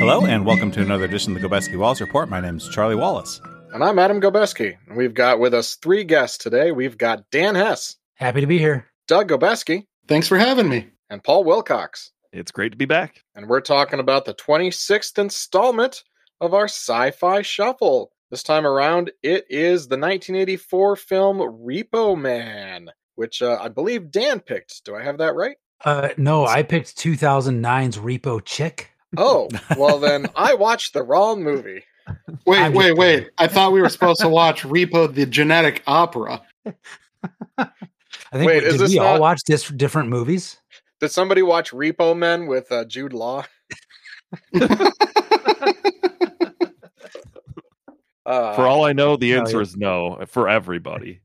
Hello, and welcome to another edition of the Gobeski Wallace Report. My name is Charlie Wallace. And I'm Adam Gobeski. We've got with us three guests today. We've got Dan Hess. Happy to be here. Doug Gobeski. Thanks for having me. And Paul Wilcox. It's great to be back. And we're talking about the 26th installment of our Sci-Fi Shuffle. This time around, it is the 1984 film Repo Man, which I believe Dan picked. Do I have that right? No, I picked 2009's Repo Chick. Oh, well then I watched the wrong movie. Wait. I thought we were supposed to watch Repo the Genetic Opera. I think did we all watch different movies? Did somebody watch Repo Men with Jude Law? For all I know, the answer is no for everybody.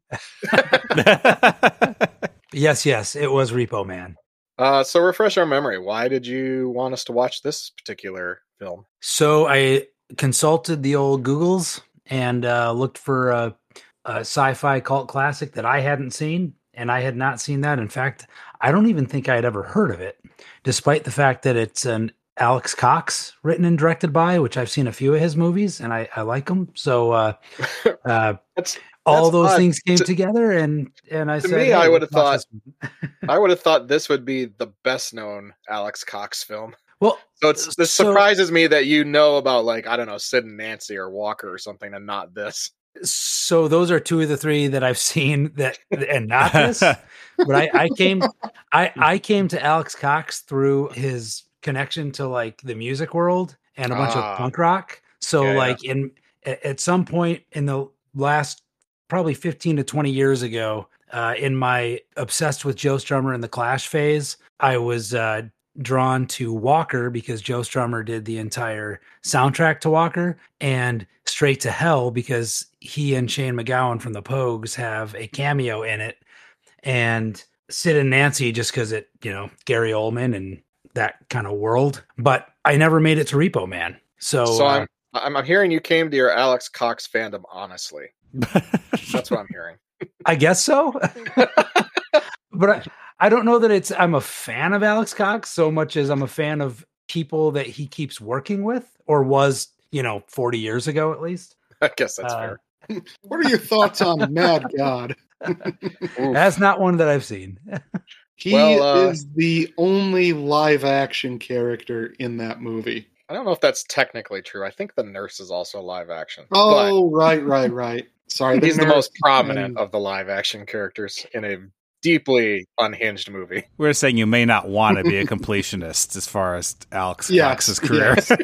Yes, it was Repo Man. So refresh our memory. Why did you want us to watch this particular film? So I consulted the old Googles and looked for a sci-fi cult classic that I hadn't seen, and I had not seen that. In fact, I don't even think I had ever heard of it, despite the fact that it's an Alex Cox written and directed by, which I've seen a few of his movies, and I like them. So all those odd. things came together, and I said, me, hey, I would have thought this would be the best known Alex Cox film. Well, so this surprises me that you know about, like, I don't know, Sid and Nancy or Walker or something, and not this. So those are two of the three that I've seen and not this. But I came to Alex Cox through his connection to, like, the music world and a bunch of punk rock. So at some point in the last probably 15 to 20 years ago, in my obsessed with Joe Strummer and the Clash phase, I was drawn to Walker because Joe Strummer did the entire soundtrack to Walker, and Straight to Hell because he and Shane MacGowan from the Pogues have a cameo in it, and Sid and Nancy just because it, Gary Oldman and that kind of world. But I never made it to Repo Man. So I'm hearing you came to your Alex Cox fandom honestly. That's what I'm hearing. I guess so. But I don't know that I'm a fan of Alex Cox so much as I'm a fan of people that he keeps working with, or was, 40 years ago at least. I guess that's fair. What are your thoughts on Mad God? That's not one that I've seen. He is the only live action character in that movie. I don't know if that's technically true. I think the nurse is also live action. Oh, right. Sorry. He's the most prominent of the live action characters in a deeply unhinged movie. We're saying you may not want to be a completionist as far as Alex Cox's career. Yes.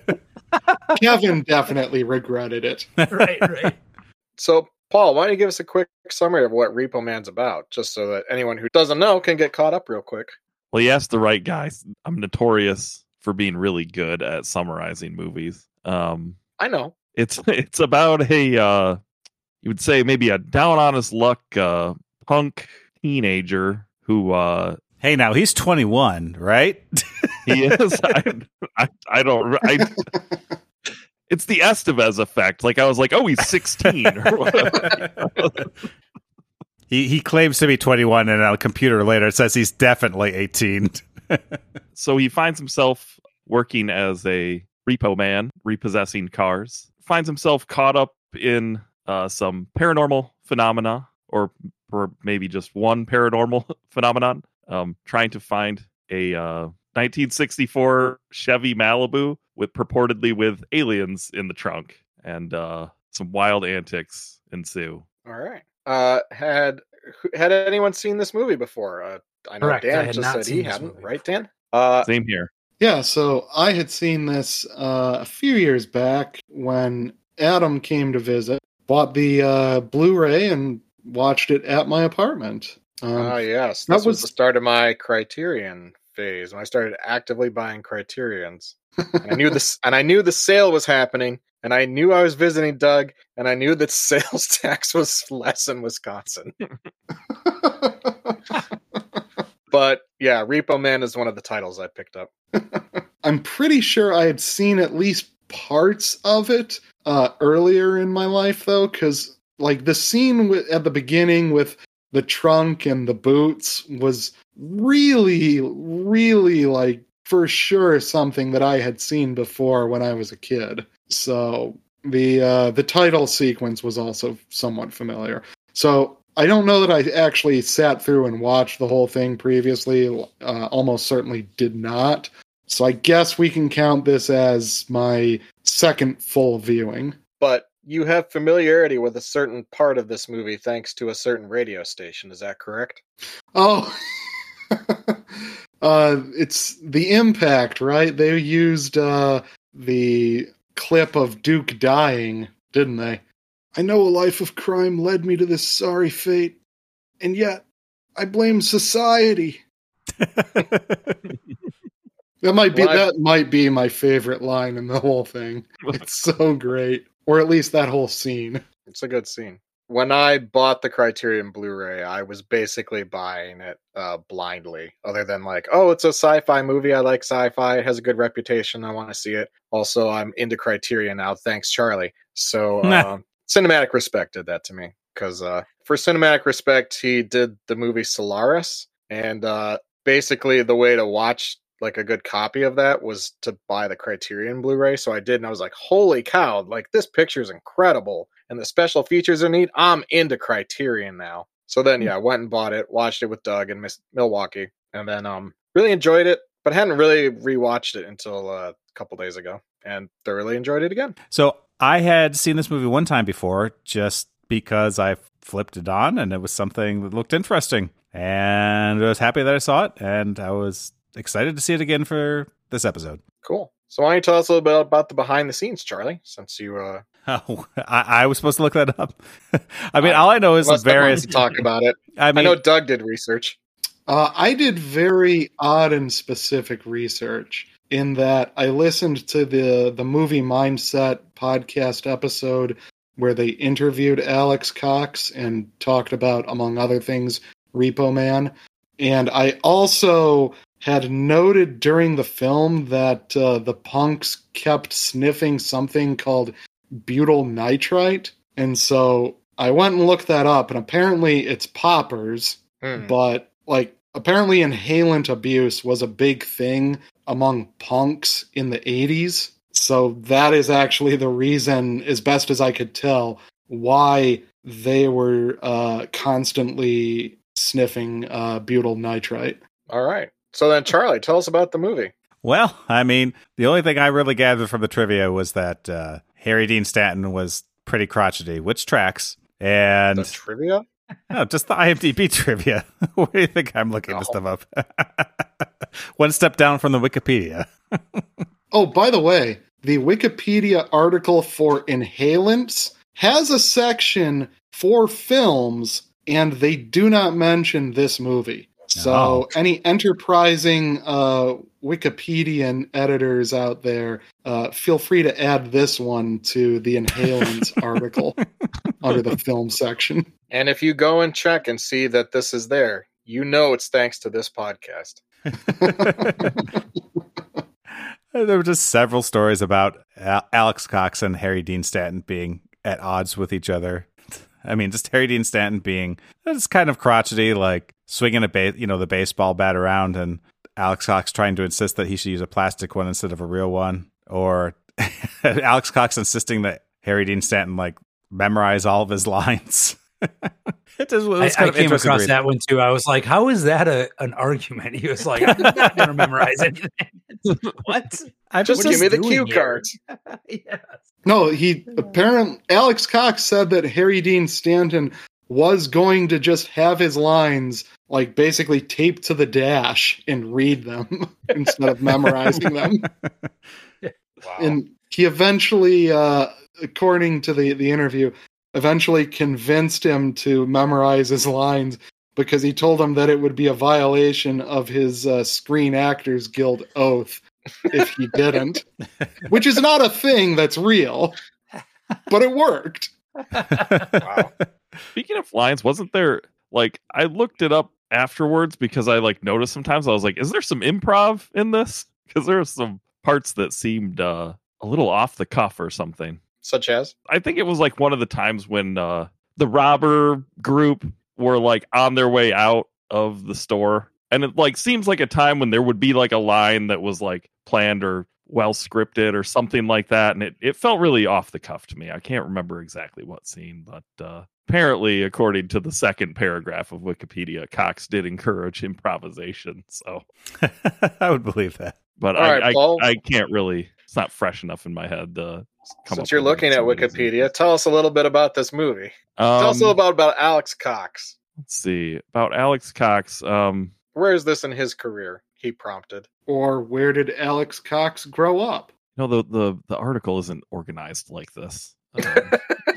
Kevin definitely regretted it. Right. So, Paul, why don't you give us a quick summary of what Repo Man's about, just so that anyone who doesn't know can get caught up real quick. Well, you asked the right guy. I'm notorious for being really good at summarizing movies. I know. It's about a you would say maybe a down on his luck punk teenager who hey, now he's 21, right? He is. I don't. It's the Estevez effect. Like, I was like, oh, he's 16 or whatever. He claims to be 21, and on a computer later it says he's definitely 18. So he finds himself working as a repo man, repossessing cars. Finds himself caught up in some paranormal phenomena, or maybe just one paranormal phenomenon, trying to find a 1964 Chevy Malibu purportedly with aliens in the trunk, and some wild antics ensue. All right. Had anyone seen this movie before? I know Correct. Dan just said he hadn't, right, Dan? Same here. Yeah, so I had seen this a few years back when Adam came to visit, bought the Blu-ray and watched it at my apartment. Yes. This was the start of my Criterion phase, when I started actively buying Criterions. And I knew the sale was happening, and I knew I was visiting Doug, and I knew that sales tax was less in Wisconsin. But yeah, Repo Man is one of the titles I picked up. I'm pretty sure I had seen at least parts of it earlier in my life, though, because like the scene at the beginning with the trunk and the boots was really, really like for sure something that I had seen before when I was a kid. So the title sequence was also somewhat familiar. So I don't know that I actually sat through and watched the whole thing previously. Almost certainly did not. So I guess we can count this as my second full viewing. But you have familiarity with a certain part of this movie thanks to a certain radio station. Is that correct? Oh, it's The Impact, right? They used the clip of Duke dying, didn't they? I know a life of crime led me to this sorry fate, and yet I blame society. That might be my favorite line in the whole thing. It's so great. Or at least that whole scene. It's a good scene. When I bought the Criterion Blu-ray, I was basically buying it blindly. Other than like, oh, it's a sci-fi movie. I like sci-fi. It has a good reputation. I want to see it. Also, I'm into Criterion now. Thanks, Charlie. So Cinematic Respect did that to me. Because for Cinematic Respect, he did the movie Solaris. And basically the way to watch like a good copy of that was to buy the Criterion Blu-ray. So I did, and I was like, holy cow, like this picture is incredible. And the special features are neat. I'm into Criterion now. So then, I went and bought it, watched it with Doug in Milwaukee, and then really enjoyed it, but hadn't really rewatched it until a couple days ago, and thoroughly enjoyed it again. So I had seen this movie one time before, just because I flipped it on, and it was something that looked interesting. And I was happy that I saw it, and I was excited to see it again for this episode. Cool. So why don't you tell us a little bit about the behind the scenes, Charlie, since you... Oh, I was supposed to look that up. I mean, all I know is the various... talk about it. I know Doug did research. I did very odd and specific research in that I listened to the Movie Mindset podcast episode where they interviewed Alex Cox and talked about, among other things, Repo Man. And I also had noted during the film that the punks kept sniffing something called butyl nitrite. And so I went and looked that up, and apparently it's poppers, but like apparently inhalant abuse was a big thing among punks in the 80s. So that is actually the reason, as best as I could tell, why they were constantly sniffing butyl nitrite. All right. So then, Charlie, tell us about the movie. Well, I mean, the only thing I really gathered from the trivia was that Harry Dean Stanton was pretty crotchety, which tracks. And the trivia? No, just the IMDb trivia. Where do you think I'm looking this stuff up? One step down from the Wikipedia. Oh, by the way, the Wikipedia article for inhalants has a section for films, and they do not mention this movie. So any enterprising Wikipedian editors out there, feel free to add this one to the inhalants article under the film section. And if you go and check and see that this is there, you know it's thanks to this podcast. There were just several stories about Alex Cox and Harry Dean Stanton being at odds with each other. I mean, just Harry Dean Stanton being just kind of crotchety, like swinging the baseball bat around, and Alex Cox trying to insist that he should use a plastic one instead of a real one, or Alex Cox insisting that Harry Dean Stanton like memorize all of his lines. I came across that one too. I was like, "How is that an argument?" He was like, "I'm not going to memorize anything." What? Just give me the cue cards. Yes. No, Alex Cox said that Harry Dean Stanton was going to just have his lines like basically taped to the dash and read them instead of memorizing them. Wow. And he eventually, according to the interview, eventually convinced him to memorize his lines because he told him that it would be a violation of his Screen Actors Guild oath if he didn't, which is not a thing that's real, but it worked. Wow. Speaking of lines, wasn't there, like, I looked it up afterwards because I like noticed sometimes I was like, is there some improv in this? Because there are some parts that seemed a little off the cuff or something. Such as? I think it was like one of the times when the robber group were like on their way out of the store And it like seems like a time when there would be like a line that was like planned or well scripted or something like that. And it felt really off the cuff to me. I can't remember exactly what scene, but apparently, according to the second paragraph of Wikipedia, Cox did encourage improvisation. So I would believe that. But I can't really, it's not fresh enough in my head to come Since you're looking at Wikipedia, tell us a little bit about this movie. Tell us a little about Alex Cox. Let's see. About Alex Cox. Where is this in his career? He prompted. Or where did Alex Cox grow up? No, the article isn't organized like this. But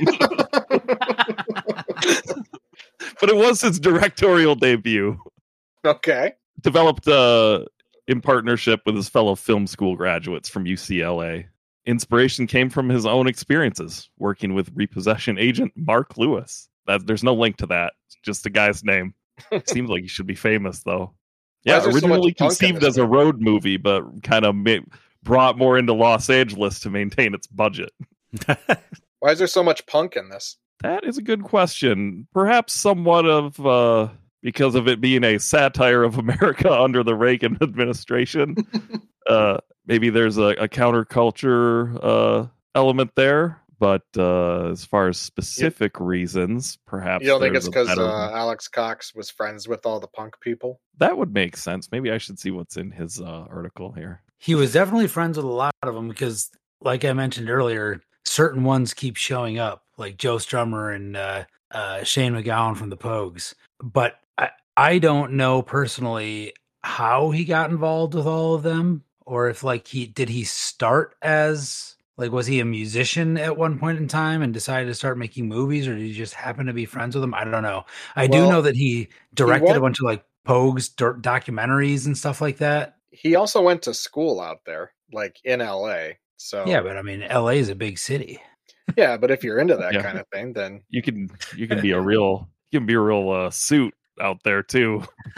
it was his directorial debut. Okay. Developed in partnership with his fellow film school graduates from UCLA. Inspiration came from his own experiences working with repossession agent Mark Lewis. There's no link to that. It's just the guy's name. Seems like he should be famous, though. Yeah, originally conceived as a road movie, but kind of brought more into Los Angeles to maintain its budget. Why is there so much punk in this? That is a good question. Perhaps somewhat of because of it being a satire of America under the Reagan administration. Maybe there's a counterculture element there. But as far as specific reasons, perhaps you don't think it's because Alex Cox was friends with all the punk people? That would make sense. Maybe I should see what's in his article here. He was definitely friends with a lot of them because, like I mentioned earlier, certain ones keep showing up, like Joe Strummer and Shane MacGowan from the Pogues. But I don't know personally how he got involved with all of them, or if did he start as... Like, was he a musician at one point in time and decided to start making movies, or did he just happen to be friends with them? I don't know. I do know that he directed a bunch of like Pogues documentaries and stuff like that. He also went to school out there, like in LA. So yeah, but I mean, LA is a big city. Yeah, but if you're into that kind of thing, then you can be a real suit out there too.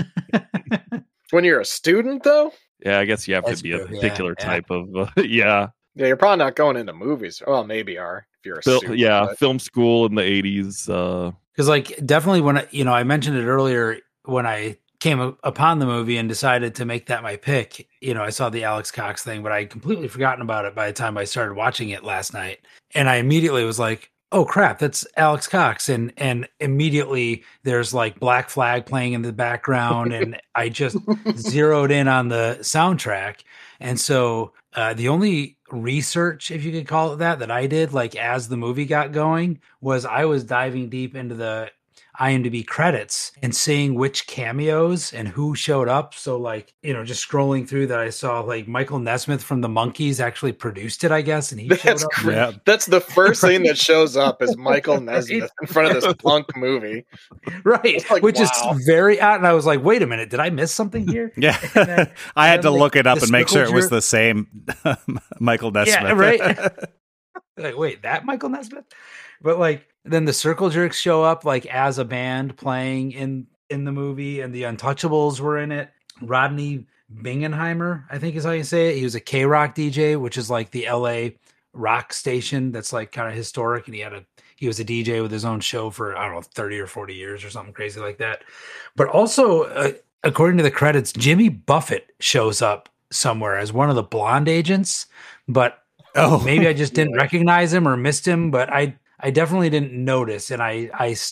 When you're a student, though. Yeah, I guess you have to be a particular type of Yeah, you're probably not going into movies. Well, maybe you are if you're a student. Yeah, but... film school in the 80s. Because, like, definitely when I mentioned it earlier, when I came upon the movie and decided to make that my pick, I saw the Alex Cox thing, but I had completely forgotten about it by the time I started watching it last night. And I immediately was like, oh crap, that's Alex Cox. And immediately there's like Black Flag playing in the background. And I just zeroed in on the soundtrack. And so the only research, if you could call it that I did, like as the movie got going, was I was diving deep into the IMDb credits and seeing which cameos and who showed up. So like, just scrolling through that, I saw like Michael Nesmith from the Monkees actually produced it, I guess. And he showed up. Yeah. That's the first thing that shows up is Michael Nesmith in front of this punk movie. Right. Like, which is very odd. And I was like, wait a minute, did I miss something here? Yeah. Then, I had to look it up and make sure it was the same Michael Nesmith. Yeah, right. Like, wait, that Michael Nesmith? But like, then the Circle Jerks show up like as a band playing in the movie, and the Untouchables were in it. Rodney Bingenheimer, I think is how you say it. He was a K-Rock DJ, which is like the LA rock station that's like kind of historic, and he was a DJ with his own show for, I don't know, 30 or 40 years or something crazy like that. But also, according to the credits, Jimmy Buffett shows up somewhere as one of the blonde agents, but maybe I just didn't recognize him or missed him, but I definitely didn't notice, and I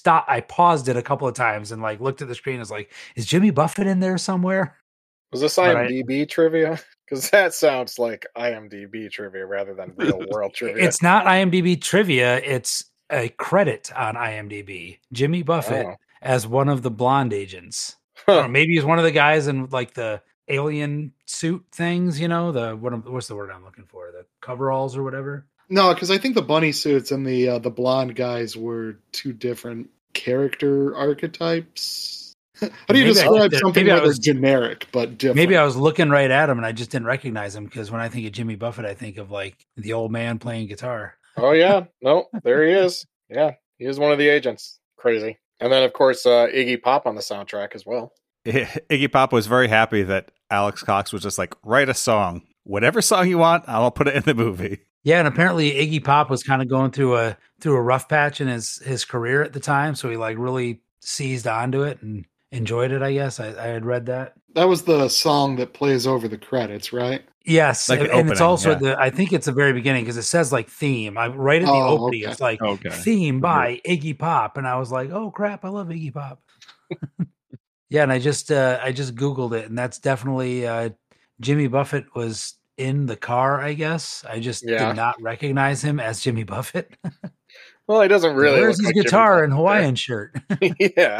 paused it a couple of times and like looked at the screen and was like, is Jimmy Buffett in there somewhere? Was this IMDb trivia? Because that sounds like IMDb trivia rather than real world trivia. It's not IMDb trivia, it's a credit on IMDb. Jimmy Buffett as one of the blonde agents. Maybe he's one of the guys in like the alien suit things, what's the word I'm looking for? The coveralls or whatever. No, because I think the bunny suits and the blonde guys were two different character archetypes. How do you describe something that was generic but different? Maybe I was looking right at him and I just didn't recognize him, because when I think of Jimmy Buffett, I think of like the old man playing guitar. Oh yeah, no, there he is. Yeah, he is one of the agents. Crazy. And then of course Iggy Pop on the soundtrack as well. Iggy Pop was very happy that Alex Cox was just like, write a song, whatever song you want, I'll put it in the movie. Yeah, and apparently Iggy Pop was kind of going through a rough patch in his career at the time, so he like really seized onto it and enjoyed it, I guess. I had read that. That was the song that plays over the credits, right? Yes, Like and opening, it's also yeah. I think it's the very beginning because it says like theme. I right at the opening, okay. it's like theme by Iggy Pop, and I was like, oh crap, I love Iggy Pop. Yeah, and I just Googled it, and that's definitely Jimmy Buffett was in the car, I guess. I just did not recognize him as Jimmy Buffett. Well, he doesn't really. Where's look his like guitar Jimmy and Hawaiian shirt? Yeah.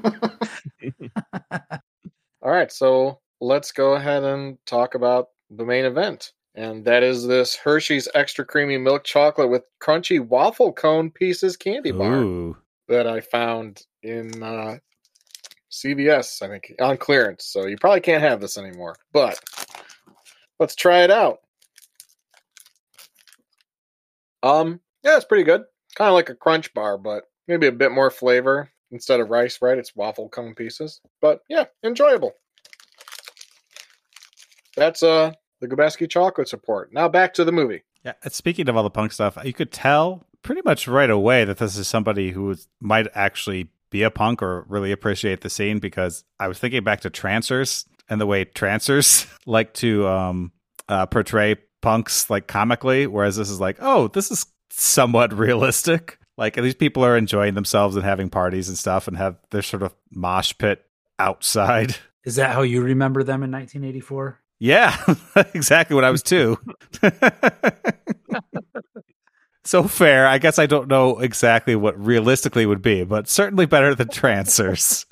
All right, so let's go ahead and talk about the main event. And that is this Hershey's Extra Creamy Milk Chocolate with Crunchy Waffle Cone Pieces candy bar that I found in CVS, I think, on clearance. So you probably can't have this anymore. But let's try it out. Yeah, it's pretty good. Kind of like a Crunch Bar, but maybe a bit more flavor. Instead of rice, right? It's waffle cone pieces. But yeah, enjoyable. That's the Gobeski Chocolates report. Now back to the movie. Yeah, speaking of all the punk stuff, you could tell pretty much right away that this is somebody who might actually be a punk or really appreciate the scene, because I was thinking back to Trancers and the way Trancers like to portray punks like comically, whereas this is like, oh, this is somewhat realistic. Like, these people are enjoying themselves and having parties and stuff and have their sort of mosh pit outside. Is that how you remember them in 1984? Yeah, exactly what I was too. So fair. I guess I don't know exactly what realistically would be, but certainly better than Trancers.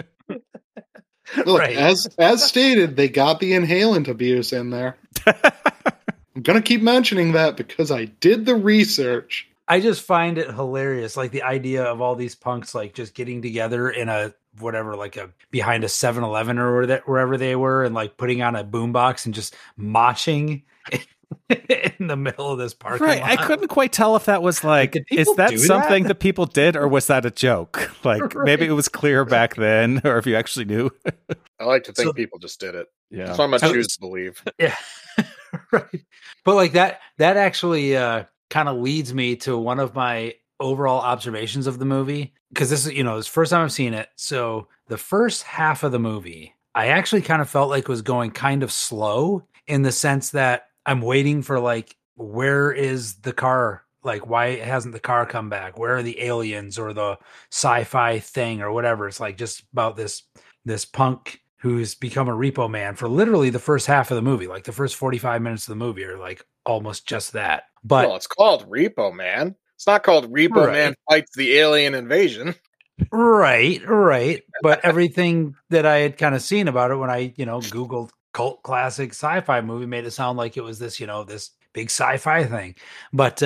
Look, as stated, they got the inhalant abuse in there. I'm going to keep mentioning that because I did the research. I just find it hilarious. Like the idea of all these punks, like just getting together in a, whatever, like a behind a 7-Eleven or wherever they were, and like putting on a boombox and just moshing in the middle of this parking lot. I couldn't quite tell if that was like is that something that people did, or was that a joke? Like maybe it was clear back then, or if you actually knew. I like to think people just did it. Yeah. That's what I'm going to choose to believe. Yeah. Right. But like that actually kind of leads me to one of my overall observations of the movie, because this is, it's the first time I've seen it. So the first half of the movie, I actually kind of felt like was going kind of slow, in the sense that I'm waiting for, like, where is the car? Like, why hasn't the car come back? Where are the aliens or the sci-fi thing or whatever? It's like just about this punk who's become a repo man for literally the first half of the movie. Like the first 45 minutes of the movie are like almost just that. But well, it's called Repo Man. It's not called Repo Man Fights the Alien Invasion. Right. But everything that I had kind of seen about it when I, Googled cult classic sci-fi movie made it sound like it was this, this big sci-fi thing. But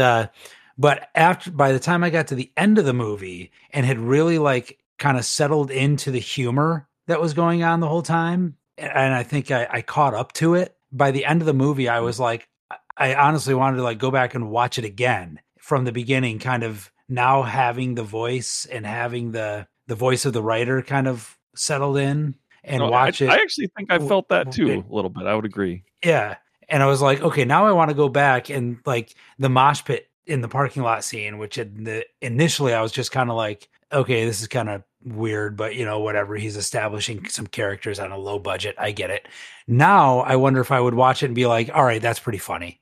by the time I got to the end of the movie and had really like kind of settled into the humor that was going on the whole time, and I think I caught up to it, by the end of the movie, I was like, I honestly wanted to like go back and watch it again from the beginning, kind of now having the voice and having the voice of the writer kind of settled in, and watch it. I actually think I felt that too a little bit. I would agree. Yeah. And I was like, okay, now I want to go back, and like the mosh pit in the parking lot scene, which initially I was just kind of like, okay, this is kind of weird, but whatever. He's establishing some characters on a low budget. I get it. Now I wonder if I would watch it and be like, all right, that's pretty funny.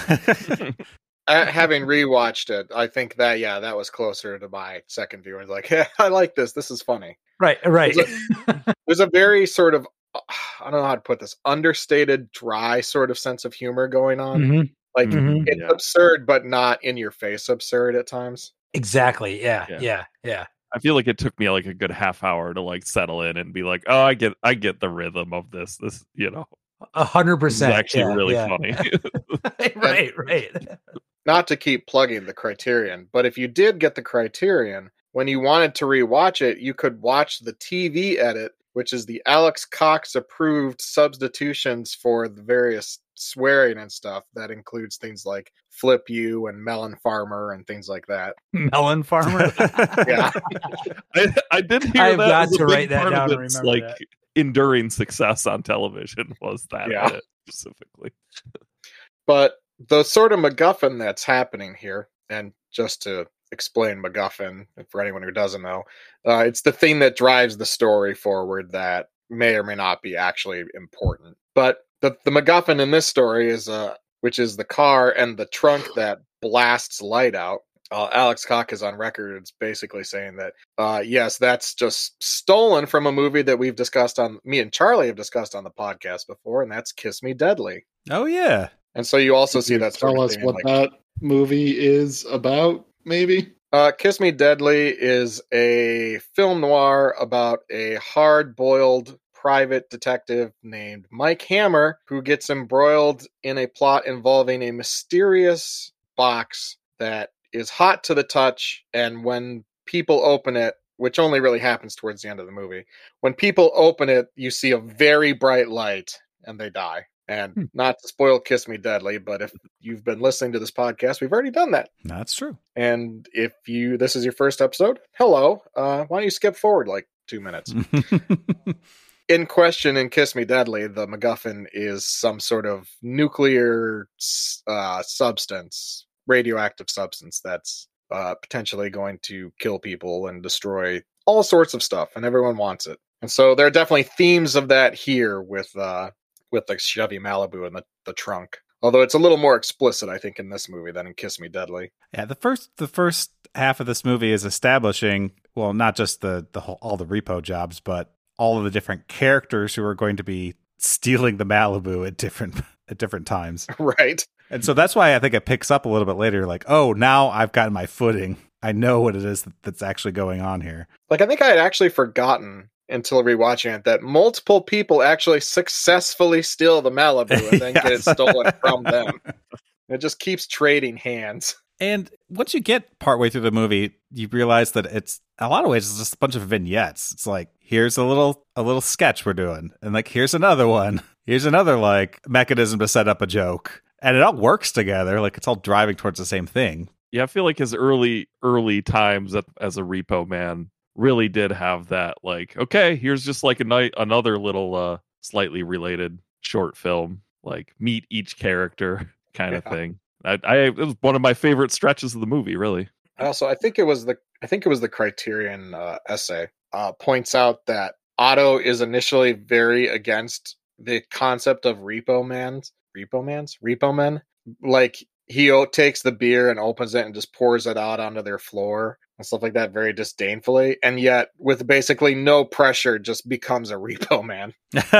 Having rewatched it, I think that was closer to my second viewing. Like, yeah, I like this. This is funny. Right. There's a very sort of, I don't know how to put this, understated, dry sort of sense of humor going on. Mm-hmm. Like, it's absurd, but not in your face absurd at times. Exactly. Yeah. I feel like it took me like a good half hour to like settle in and be like, oh, I get the rhythm of this. This, 100%. Is actually really funny. Right. Not to keep plugging the Criterion, but if you did get the Criterion, when you wanted to rewatch it, you could watch the TV edit, which is the Alex Cox approved substitutions for the various swearing and stuff. That includes things like Flip You and Melon Farmer and things like that. Melon Farmer? Yeah. I did hear I've that. got to write that down and remember like that. Enduring success on television was that edit specifically. But the sort of MacGuffin that's happening here, and just to explain MacGuffin for anyone who doesn't know. It's the thing that drives the story forward that may or may not be actually important. But the MacGuffin in this story is which is the car and the trunk that blasts light out. Alex Cox is on record. It's basically saying that, yes, that's just stolen from a movie that we've discussed me and Charlie have discussed on the podcast before, and that's Kiss Me Deadly. Oh, yeah. And so you also see that sort tell of us thing. What that movie is about, maybe? Kiss Me Deadly is a film noir about a hard-boiled private detective named Mike Hammer who gets embroiled in a plot involving a mysterious box that is hot to the touch, and when people open it, which only really happens towards the end of the movie, when people open it, you see a very bright light and they die. And not to spoil Kiss Me Deadly, but if you've been listening to this podcast, we've already done that. That's true. And if this is your first episode, hello, why don't you skip forward like 2 minutes? In question in Kiss Me Deadly, the MacGuffin is some sort of nuclear substance, radioactive substance that's potentially going to kill people and destroy all sorts of stuff, and everyone wants it. And so there are definitely themes of that here with the Chevy Malibu and the trunk. Although it's a little more explicit, I think, in this movie than in Kiss Me Deadly. Yeah, the first half of this movie is establishing, well, not just the whole, all the repo jobs, but all of the different characters who are going to be stealing the Malibu at different times. Right. And so that's why I think it picks up a little bit later, like, oh, now I've gotten my footing. I know what it is that's actually going on here. Like, I think I had actually forgotten until rewatching it that multiple people actually successfully steal the Malibu and then get it stolen from them. It just keeps trading hands. And once you get partway through the movie, you realize that it's, in a lot of ways, it's just a bunch of vignettes. It's like, here's a little sketch we're doing. And like, here's another one. Here's another like mechanism to set up a joke. And it all works together. Like, it's all driving towards the same thing. Yeah, I feel like his early times as a repo man really did have that, like, okay, here's just like another little slightly related short film, like meet each character kind of thing. It was one of my favorite stretches of the movie, really. Also, I think it was the Criterion essay points out that Otto is initially very against the concept of repo men. Like, he takes the beer and opens it and just pours it out onto their floor and stuff like that very disdainfully, and yet with basically no pressure just becomes a repo man.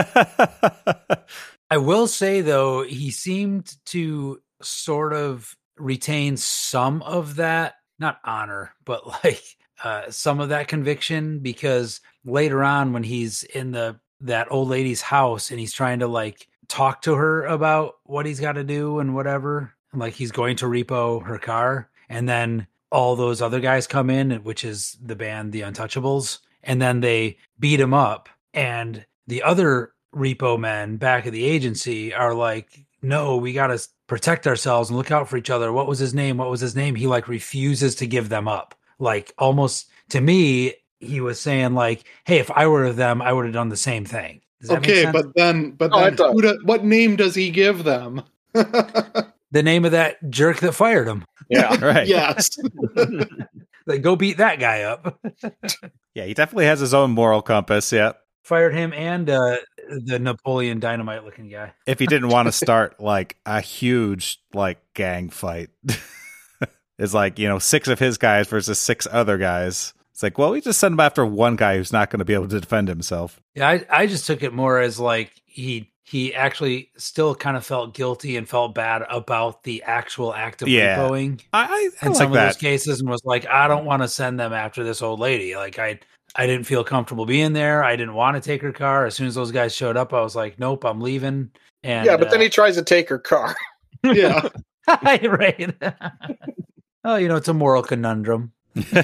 I will say, though, he seemed to sort of retain some of that, not honor, but like some of that conviction, because later on when he's in that old lady's house and he's trying to like talk to her about what he's got to do and whatever, and like he's going to repo her car, and then all those other guys come in, which is the band The Untouchables, and then they beat him up, and the other repo men back at the agency are like, no, we got to protect ourselves and look out for each other. What was his name? He like refuses to give them up. Like, almost to me, he was saying like, hey, if I were them, I would have done the same thing. Okay, but then what name does he give them? The name of that jerk that fired him. Yeah, right. Yes. Like, go beat that guy up. Yeah, he definitely has his own moral compass. Yeah. Fired him and the Napoleon Dynamite looking guy. If he didn't want to start like a huge like gang fight, it's like, 6 of his guys versus 6 other guys. It's like, well, we just send him after one guy who's not going to be able to defend himself. Yeah, I just took it more as like he actually still kind of felt guilty and felt bad about the actual act of repoing. I in like some of that. those cases, and was like, I don't want to send them after this old lady. Like, I didn't feel comfortable being there. I didn't want to take her car. As soon as those guys showed up, I was like, nope, I'm leaving. And yeah, but then he tries to take her car. Yeah. Right. Oh, it's a moral conundrum.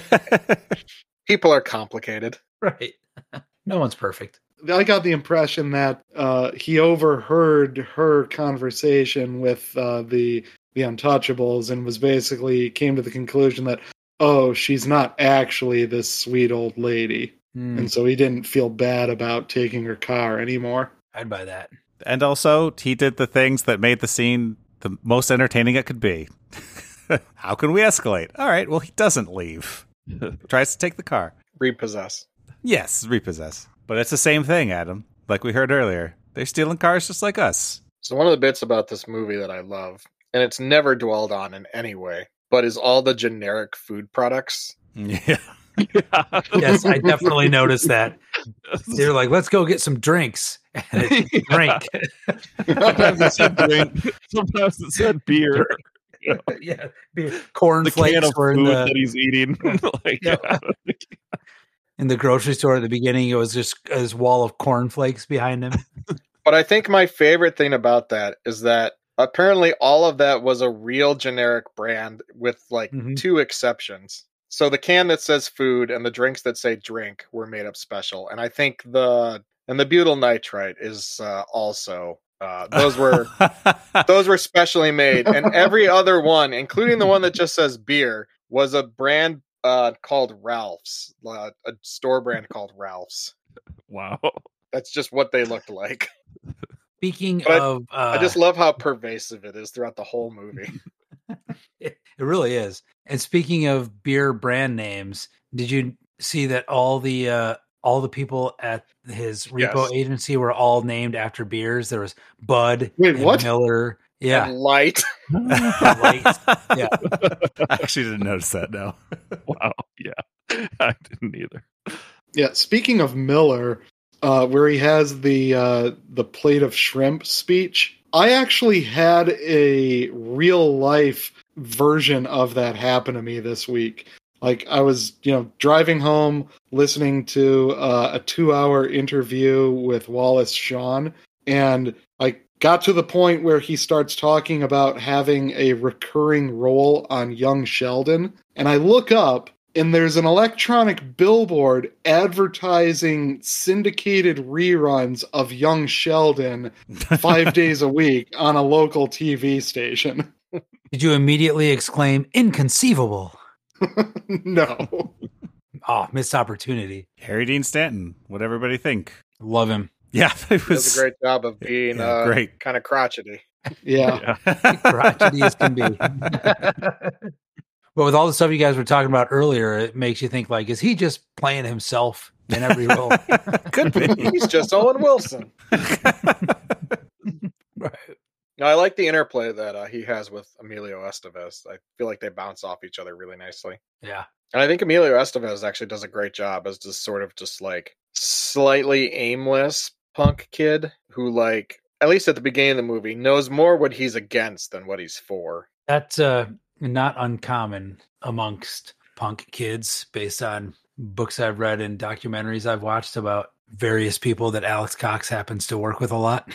People are complicated. Right. No one's perfect. I got the impression that he overheard her conversation with the Untouchables and was basically came to the conclusion that, oh, she's not actually this sweet old lady. And so he didn't feel bad about taking her car anymore. I'd buy that. And also, he did the things that made the scene the most entertaining it could be. How can we escalate? All right, well, he doesn't leave. Tries to take the car. Repossess. Yes, repossess. But it's the same thing, Adam. Like we heard earlier. They're stealing cars just like us. So one of the bits about this movie that I love, and it's never dwelled on in any way, but is all the generic food products. Yeah. Yes, I definitely noticed that. They're like, let's go get some drinks. And it's drink. Sometimes it said drink. Sometimes it said beer. Yeah, beer. Corn The flakes can of were in food the that he's eating. Like, in the grocery store at the beginning. It was just his wall of cornflakes behind him. But I think my favorite thing about that is that apparently all of that was a real generic brand with like two exceptions. So the can that says food and the drinks that say drink were made up special. And I think the butyl nitrite is also those were specially made. And every other one, including the one that just says beer, was a brand called Ralph's, a store brand called Ralph's. Wow. That's just what they looked like. Speaking But of, I just love how pervasive it is throughout the whole movie. it really is. And speaking of beer brand names, did you see that all the people at his repo agency were all named after beers? There was Bud, what? Miller, yeah, And Light. Light. Yeah. I actually didn't notice that, no. Wow. Yeah. I didn't either. Yeah, speaking of Miller, where he has the plate of shrimp speech, I actually had a real life version of that happen to me this week. Like I was, driving home, listening to a 2-hour interview with Wallace Shawn, and I got to the point where he starts talking about having a recurring role on Young Sheldon, and I look up, and there's an electronic billboard advertising syndicated reruns of Young Sheldon 5 days a week on a local TV station. Did you immediately exclaim, inconceivable? No. Oh, missed opportunity. Harry Dean Stanton. What'd everybody think? Love him. Yeah, it He does a great job of being great. kind of crotchety. Yeah. Crotchety as can be. But with all the stuff you guys were talking about earlier, it makes you think, like, is he just playing himself in every role? Could be. He's just Owen Wilson. Right. No, I like the interplay that he has with Emilio Estevez. I feel like they bounce off each other really nicely. Yeah. And I think Emilio Estevez actually does a great job as just sort of just like slightly aimless punk kid who, like, at least at the beginning of the movie, knows more what he's against than what he's for. That's not uncommon amongst punk kids based on books I've read and documentaries I've watched about various people that Alex Cox happens to work with a lot.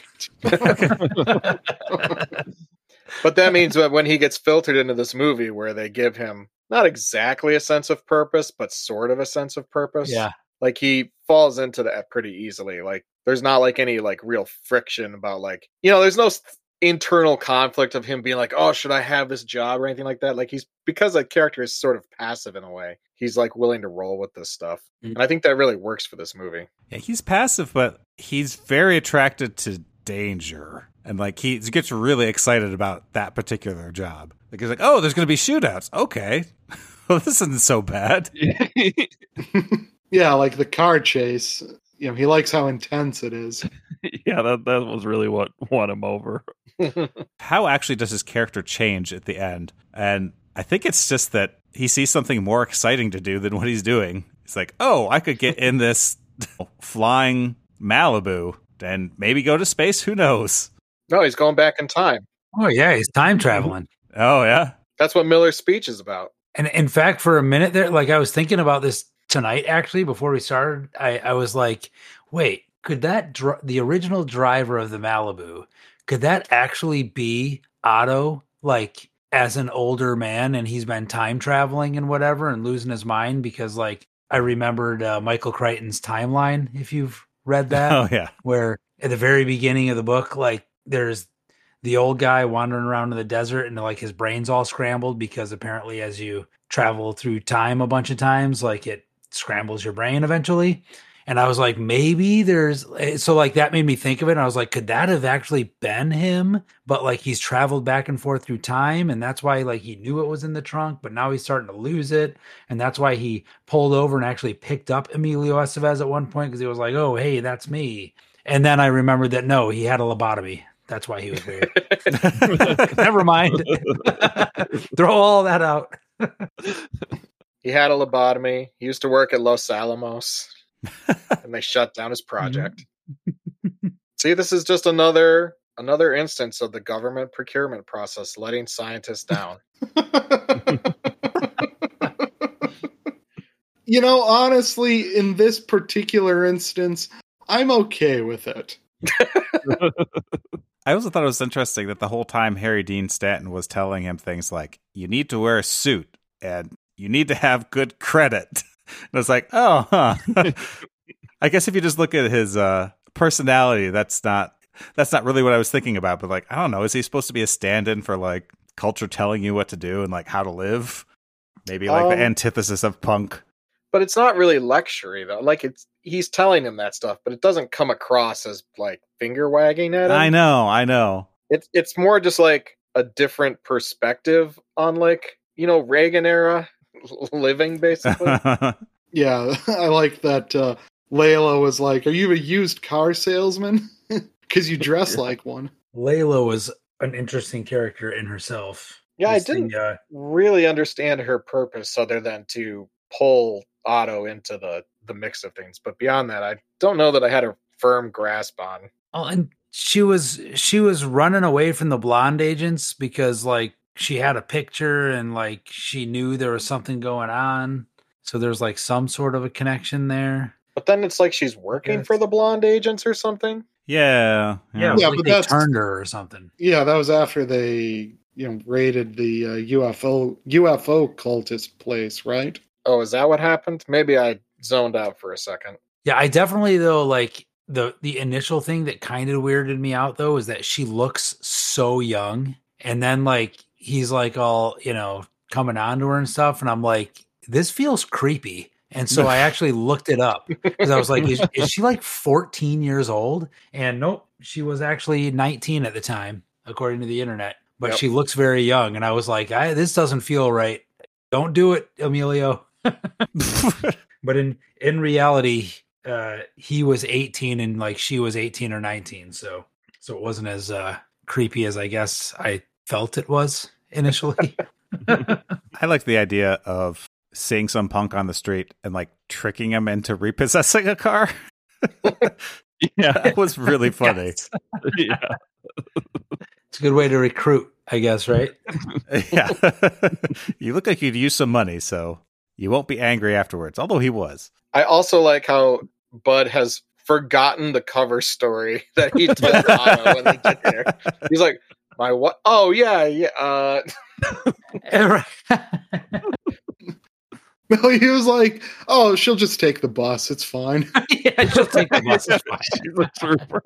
But that means that when he gets filtered into this movie where they give him not exactly a sense of purpose, but sort of a sense of purpose. Yeah. Like he falls into that pretty easily. Like there's not like any like real friction about like, there's no internal conflict of him being like, oh, should I have this job or anything like that? Like because the character is sort of passive in a way, he's like willing to roll with this stuff. And I think that really works for this movie. Yeah, he's passive, but he's very attracted to danger. And like he gets really excited about that particular job. Like he's like, oh, there's going to be shootouts. Okay. Well, this isn't so bad. Yeah, like the car chase. He likes how intense it is. Yeah, that was really what won him over. How actually does his character change at the end? And I think it's just that he sees something more exciting to do than what he's doing. He's like, oh, I could get in this flying Malibu and maybe go to space. Who knows? No, he's going back in time. Oh, yeah. He's time traveling. Oh, yeah. That's what Miller's speech is about. And in fact, for a minute there, like I was thinking about this tonight, actually, before we started, I was like, wait, could that the original driver of the Malibu, could that actually be Otto, like as an older man, and he's been time traveling and whatever and losing his mind? Because like I remembered Michael Crichton's timeline, if you've read that. Oh, yeah. Where at the very beginning of the book, like there's the old guy wandering around in the desert and like his brain's all scrambled because apparently as you travel through time a bunch of times, like it scrambles your brain eventually. And I was like, maybe there's, so like that made me think of it. And I was like, could that have actually been him? But like he's traveled back and forth through time. And that's why like he knew it was in the trunk, but now he's starting to lose it. And that's why he pulled over and actually picked up Emilio Estevez at one point because he was like, oh, hey, that's me. And then I remembered that no, he had a lobotomy. That's why he was weird. Never mind. Throw all that out. He had a lobotomy. He used to work at Los Alamos. And they shut down his project. See, this is just another instance of the government procurement process letting scientists down. You know, honestly, in this particular instance, I'm okay with it. I also thought it was interesting that the whole time Harry Dean Stanton was telling him things like, you need to wear a suit and you need to have good credit. And it's like, oh, huh. I guess if you just look at his personality, that's not really what I was thinking about. But like, I don't know, is he supposed to be a stand-in for like culture telling you what to do and like how to live? Maybe like the antithesis of punk. But it's not really lectury though. Like he's telling him that stuff, but it doesn't come across as like finger wagging at him. I know. It's more just like a different perspective on like, you know, Reagan era living basically. Yeah, I like that Layla was like, are you a used car salesman? Because you dress like one. Layla was an interesting character in herself. Yeah, I didn't really understand her purpose other than to pull Otto into the mix of things. But beyond that, I don't know that I had a firm grasp on. Oh, and she was running away from the blonde agents because like she had a picture and like she knew there was something going on. So there's like some sort of a connection there. But then it's like she's working for the blonde agents or something. Yeah, like but they turned her or something. Yeah, that was after they, you know, raided the UFO cultist place, right? Oh, is that what happened? Maybe I zoned out for a second. Yeah, I definitely though like the initial thing that kind of weirded me out though is that she looks so young, and then like he's like all, you know, coming on to her and stuff, and I'm like, this feels creepy. And so I actually looked it up because I was like, is she like 14 years old? And nope, she was actually 19 at the time, according to the internet. But she looks very young. And I was like, this doesn't feel right. Don't do it, Emilio. But in reality, he was 18 and like she was 18 or 19. So it wasn't as creepy as I guess I felt it was initially. I like the idea of seeing some punk on the street and like tricking him into repossessing a car. Yeah, that was really funny. Yeah, it's a good way to recruit, I guess, right? Yeah. You look like you'd use some money, so you won't be angry afterwards, although he was. I also like how Bud has forgotten the cover story that he told Otto when they get there. He's like, my what? Oh, yeah. No, he was like, oh, she'll just take the bus. It's fine. Yeah, she'll take the bus. It's fine. She's a trooper.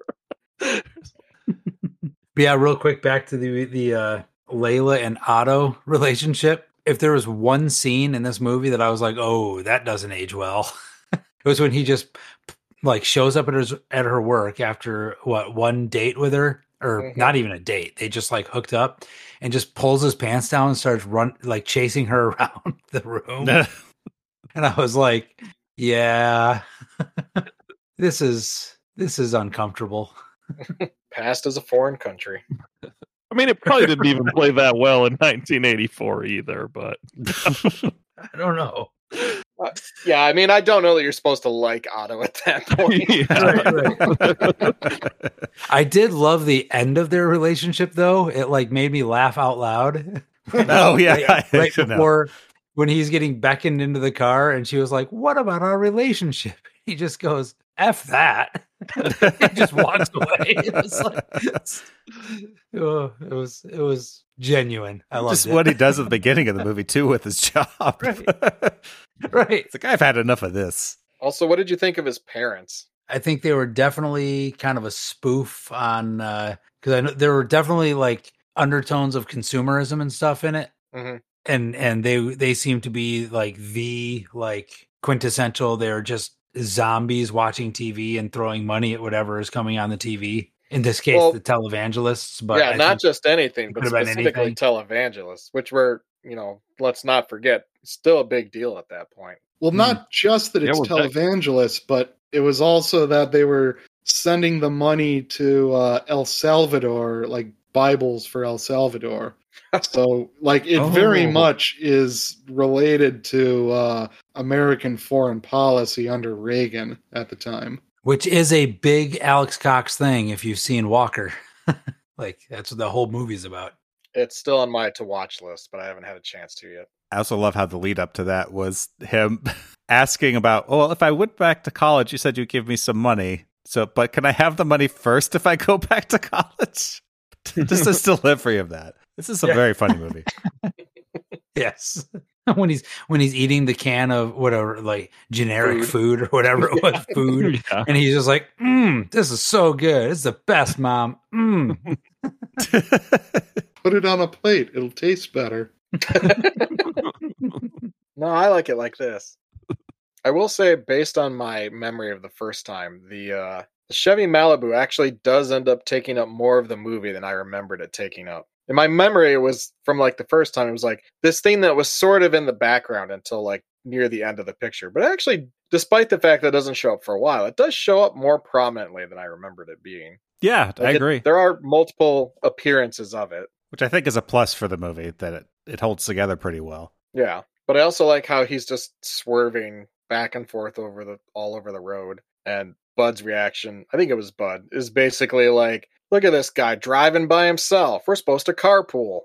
But yeah, real quick, back to the Layla and Otto relationship. If there was one scene in this movie that I was like, oh, that doesn't age well, it was when he just like shows up at her work after one date with her, or not even a date. They just like hooked up and just pulls his pants down and starts chasing her around the room. And I was like, yeah, this is uncomfortable. Passed as a foreign country. I mean, it probably didn't even play that well in 1984 either, but I don't know. Yeah, I mean, I don't know that you're supposed to like Otto at that point. Right. I did love the end of their relationship, though. It like made me laugh out loud. Oh, yeah. Right before when he's getting beckoned into the car and she was like, what about our relationship? He just goes, F that. He just walks away. It was like, it was genuine. I loved just it. what he does at the beginning of the movie too with his job. Right. It's like, I've had enough of this. Also, what did you think of his parents? I think they were definitely kind of a spoof on, because I know there were definitely like undertones of consumerism and stuff in it. Mm-hmm. And they seem to be like the like quintessential. They're just zombies watching TV and throwing money at whatever is coming on the TV. In this case, the televangelists. But yeah, not just anything, but specifically anything. Televangelists, which were, let's not forget, still a big deal at that point. Well, not just that it's televangelists, but it was also that they were sending the money to El Salvador, like Bibles for El Salvador. So, it very much is related to American foreign policy under Reagan at the time. Which is a big Alex Cox thing if you've seen Walker. That's what the whole movie's about. It's still on my to-watch list, but I haven't had a chance to yet. I also love how the lead up to that was him asking about, if I went back to college, you said you'd give me some money. But can I have the money first if I go back to college? Just this delivery of that. This is a very funny movie. Yes. When he's eating the can of whatever, generic food or whatever it was, food. Yeah. And he's just like, this is so good. It's the best, Mom. Put it on a plate. It'll taste better. No, I like it like this. I will say, based on my memory of the first time, the Chevy Malibu actually does end up taking up more of the movie than I remembered it taking up. In my memory, it was from the first time, it was this thing that was sort of in the background until near the end of the picture. But actually, despite the fact that it doesn't show up for a while, it does show up more prominently than I remembered it being. Yeah, I agree. There are multiple appearances of it. Which I think is a plus for the movie, that it holds together pretty well. Yeah, but I also like how he's just swerving back and forth all over the road. And Bud's reaction, I think it was Bud, is basically look at this guy driving by himself. We're supposed to carpool.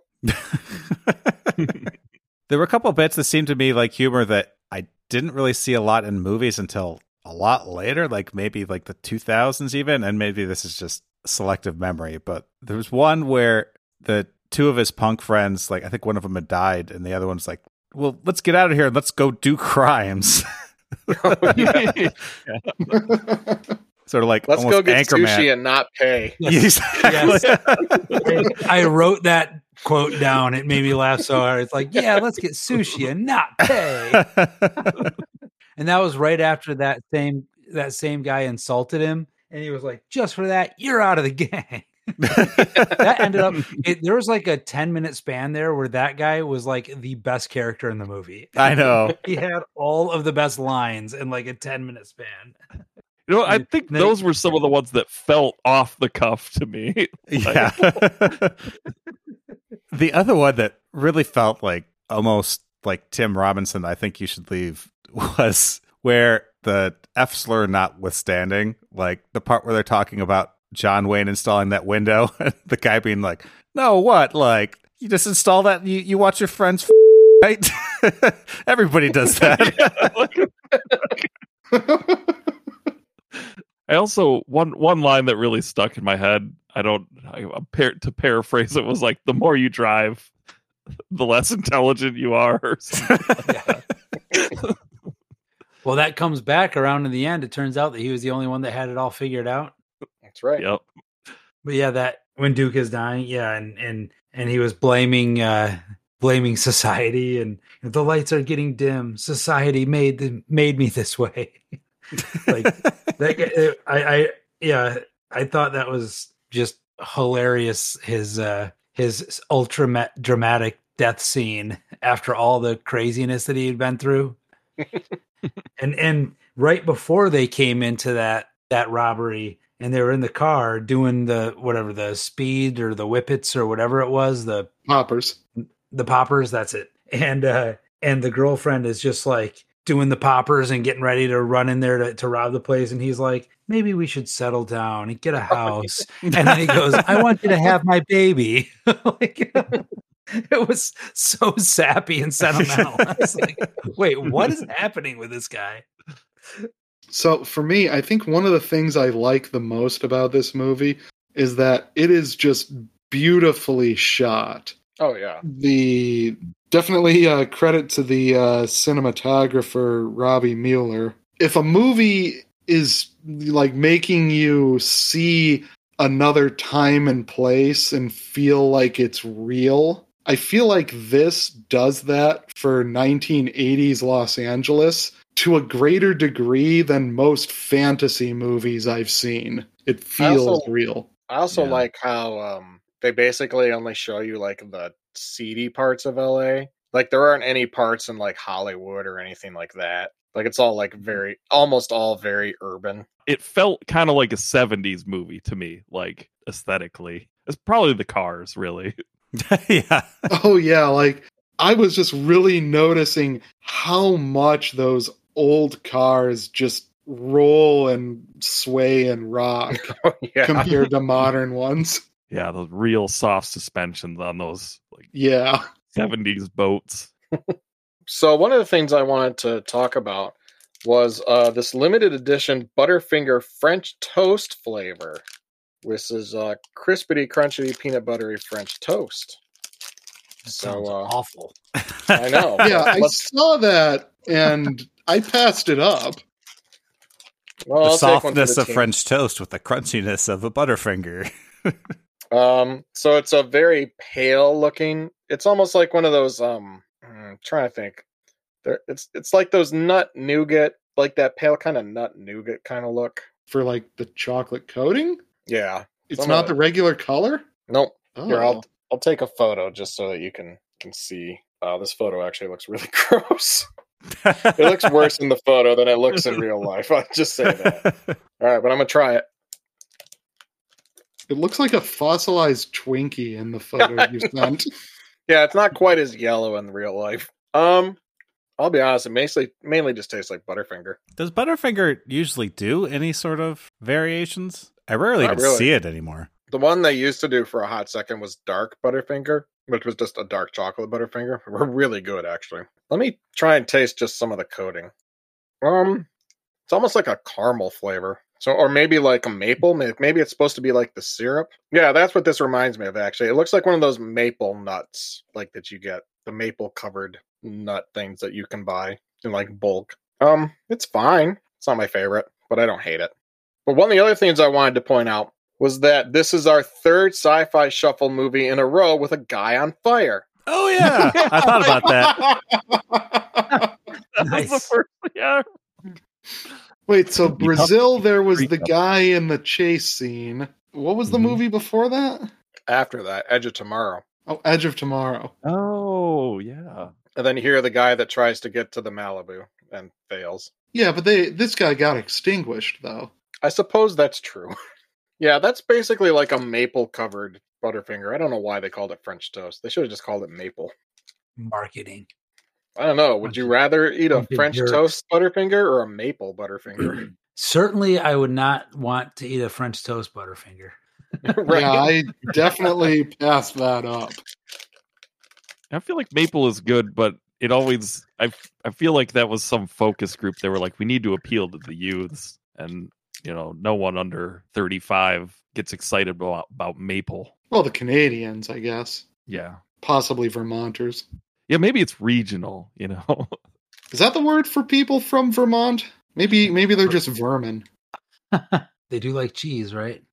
There were a couple of bits that seemed to me like humor that I didn't really see a lot in movies until a lot later, maybe the 2000s even, and maybe this is just selective memory, but there was one where the two of his punk friends, I think one of them had died, and the other one's like, well, let's get out of here and let's go do crimes. Sort of let's go get sushi and not pay. Yes. Yes. I wrote that quote down. It made me laugh so hard. It's let's get sushi and not pay. And that was right after that same guy insulted him, and he was like, just for that, you're out of the gang. That ended up there was a 10-minute span there where that guy was the best character in the movie. I know. He had all of the best lines in a 10-minute span. I think those were some of the ones that felt off the cuff to me. Yeah. The other one that really felt almost like Tim Robinson, I think you should leave, was where the F slur notwithstanding, the part where they're talking about John Wayne installing that window, and the guy being like, no, what? You just install that, you watch your friends right? Everybody does that. I also, one line that really stuck in my head, to paraphrase it, was the more you drive, the less intelligent you are. Or something like that. Well, that comes back around in the end. It turns out that he was the only one that had it all figured out. That's right. Yep. But yeah, that when Duke is dying, and he was blaming society, and the lights are getting dim. Society made me this way. I thought that was just hilarious. His ultra dramatic death scene after all the craziness that he had been through, and right before they came into that robbery. And they were in the car doing the speed or the whippets or whatever it was, the poppers. That's it. And the girlfriend is just doing the poppers and getting ready to run in there to rob the place. And he's like, maybe we should settle down and get a house. And then he goes, I want you to have my baby. It was so sappy and sentimental. I was like, wait, what is happening with this guy? So for me, I think one of the things I like the most about this movie is that it is just beautifully shot. Oh yeah. Definitely credit to the cinematographer Robbie Mueller. If a movie is making you see another time and place and feel like it's real, I feel like this does that for 1980s Los Angeles to a greater degree than most fantasy movies I've seen. It feels real. I also like how they basically only show you like the seedy parts of LA. Like there aren't any parts in like Hollywood or anything like that. Like it's all like almost all very urban. It felt kind of like a 70s movie to me, like aesthetically. It's probably the cars, really. Yeah. Oh yeah, like I was just really noticing how much those old cars just roll and sway and rock compared to modern ones. Yeah, those real soft suspensions on those like 70s boats. So one of the things I wanted to talk about was this limited edition Butterfinger French toast flavor. This is crispity, crunchy, peanut buttery French toast. That sounds awful. I know. Yeah, I saw that and I passed it up. Well, the softness of French toast with the crunchiness of a Butterfinger. So it's a very pale looking. It's almost like one of those. I'm trying to think. It's like those nut nougat, like that pale kind of nut nougat kind of look for like the chocolate coating. Yeah, it's not the regular color. Nope. Oh. Here, I'll take a photo just so that you can see. This photo actually looks really gross. It looks worse in the photo than it looks in real life. I'll just say that. All right, but I'm gonna try it. It looks like a fossilized Twinkie in the photo you sent. Yeah, it's not quite as yellow in real life. I'll be honest, it mainly just tastes like Butterfinger. Does Butterfinger usually do any sort of variations? I rarely see it anymore. The one they used to do for a hot second was dark Butterfinger, which was just a dark chocolate Butterfinger. We're really good, actually. Let me try and taste just some of the coating. It's almost like a caramel flavor. So, or maybe like a maple. Maybe it's supposed to be like the syrup. Yeah, that's what this reminds me of, actually. It looks like one of those maple nuts, like that you get. The maple covered nut things that you can buy in like bulk. It's fine. It's not my favorite, but I don't hate it. But one of the other things I wanted to point out was that this is our third Sci-Fi Shuffle movie in a row with a guy on fire. Oh yeah, I thought about that. Nice. That was the first, yeah. Wait, so Brazil, there was the guy in the chase scene. What was the movie before that? After that, Edge of Tomorrow. Oh, Edge of Tomorrow. Oh, yeah. And then you hear the guy that tries to get to the Malibu and fails. Yeah, but this guy got extinguished, though. I suppose that's true. Yeah, that's basically like a maple-covered Butterfinger. I don't know why they called it French toast. They should have just called it maple. Marketing. I don't know. Would you rather eat a French toast Butterfinger or a maple Butterfinger? Certainly, I would not want to eat a French toast Butterfinger. Right. Yeah, I definitely passed that up. I feel like maple is good, but it always I feel like that was some focus group. They were like, we need to appeal to the youths, and no one under 35 gets excited about maple. Well, the Canadians, I guess. Yeah, possibly Vermonters. Yeah, maybe it's regional. Is that the word for people from Vermont? Maybe they're just vermin. They do like cheese, right?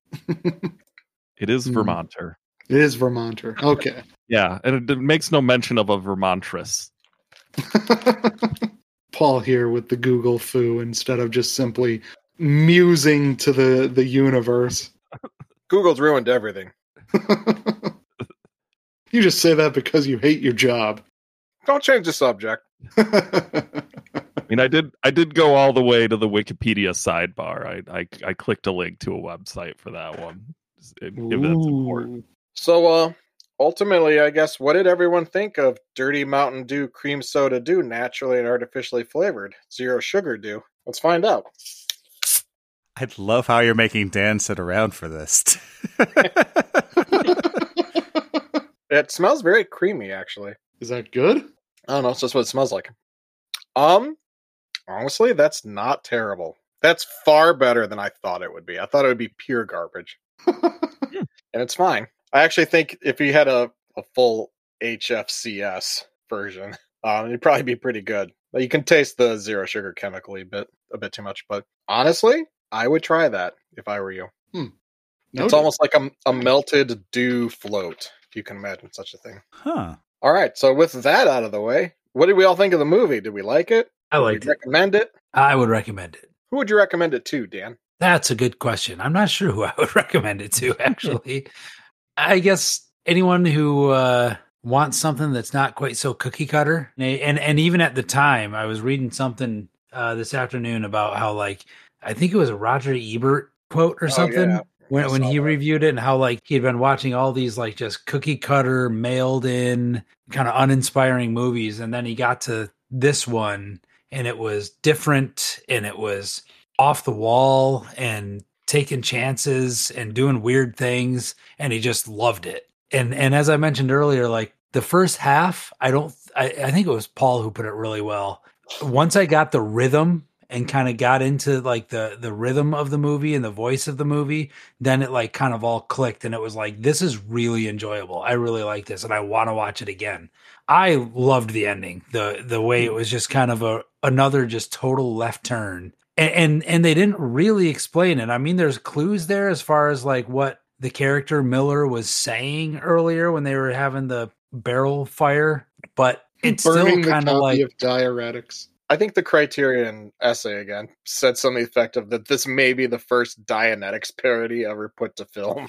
It is Vermonter. It is Vermonter. Okay. Yeah, and it makes no mention of a Vermontress. Paul here with the Google foo instead of just simply musing to the universe. Google's ruined everything. You just say that because you hate your job. Don't change the subject. I mean, I did go all the way to the Wikipedia sidebar. I clicked a link to a website for that one. If that's important. So, ultimately, I guess, what did everyone think of Dirty Mountain Dew Cream Soda Dew, naturally and artificially flavored? Zero sugar dew. Let's find out. I love how you're making Dan sit around for this. It smells very creamy, actually. Is that good? I don't know. It's just what it smells like. Honestly, that's not terrible. That's far better than I thought it would be. I thought it would be pure garbage. And it's fine. I actually think if you had a full HFCS version, it'd probably be pretty good. You can taste the zero sugar chemically a bit too much, but honestly, I would try that if I were you. It's almost like a melted dew float, if you can imagine such a thing. Huh. All right, so with that out of the way, what did we all think of the movie? Did we like it? I liked it. Recommend it? I would recommend it. Who would you recommend it to, Dan? That's a good question. I'm not sure who I would recommend it to, actually. I guess anyone who wants something that's not quite so cookie cutter. And even at the time, I was reading something this afternoon about how, like, I think it was a Roger Ebert quote or something. Yeah. When he reviewed it, and how, like, he'd been watching all these, like, just cookie cutter, mailed in, kind of uninspiring movies. And then he got to this one, and it was different, and it was off the wall and taking chances and doing weird things. And he just loved it. And as I mentioned earlier, like, the first half, I think it was Paul who put it really well. Once I got the rhythm and kind of got into, like, the rhythm of the movie and the voice of the movie, then it, like, kind of all clicked, and it was like, this is really enjoyable. I really like this, and I want to watch it again. I loved the ending, the way it was just kind of another just total left turn, and they didn't really explain it. I mean, there's clues there as far as, like, what the character Miller was saying earlier when they were having the barrel fire, but it's burning still kind of like of Diuretics. I think the Criterion essay again said something effective that this may be the first Dianetics parody ever put to film.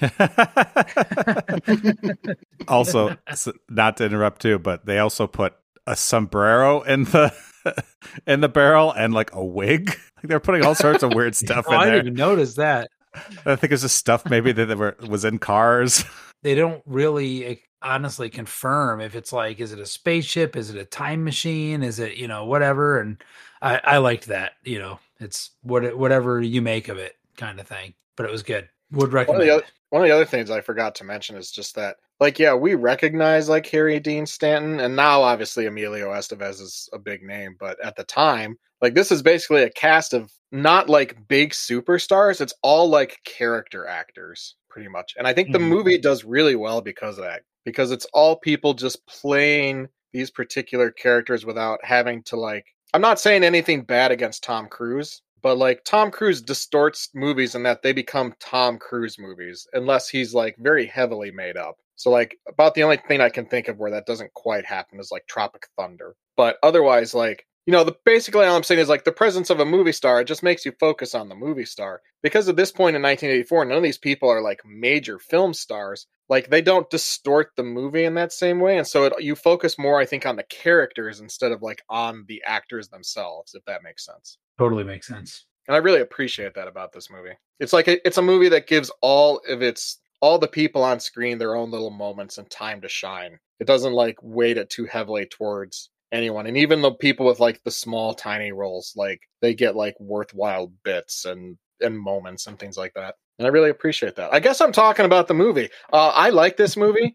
Also, not to interrupt too, but they also put a sombrero in the barrel and, like, a wig. Like, they're putting all sorts of weird stuff in there. I didn't even notice that. I think it's just stuff maybe that was in cars. They don't really honestly confirm if it's like, is it a spaceship? Is it a time machine? Is it, whatever? And I liked that, it's whatever you make of it kind of thing, but it was good. Would recommend. One of the other things I forgot to mention is just that, like, yeah, we recognize, like, Harry Dean Stanton, and now obviously Emilio Estevez is a big name, but at the time, like, this is basically a cast of not, like, big superstars. It's all, like, character actors pretty much. And I think the movie does really well because of that, because it's all people just playing these particular characters without having to, like, I'm not saying anything bad against Tom Cruise, but, like, Tom Cruise distorts movies in that they become Tom Cruise movies unless he's, like, very heavily made up. So, like, about the only thing I can think of where that doesn't quite happen is, like, Tropic Thunder. But otherwise, like, basically all I'm saying is, like, the presence of a movie star, it just makes you focus on the movie star. Because at this point in 1984, none of these people are, like, major film stars. Like, they don't distort the movie in that same way. And so you focus more, I think, on the characters instead of, like, on the actors themselves, if that makes sense. Totally makes sense. And I really appreciate that about this movie. It's like, it's a movie that gives all the people on screen their own little moments and time to shine. It doesn't, like, weight it too heavily towards anyone. And even the people with, like, the small, tiny roles, like, they get, like, worthwhile bits and moments and things like that. And I really appreciate that. I guess I'm talking about the movie. I like this movie.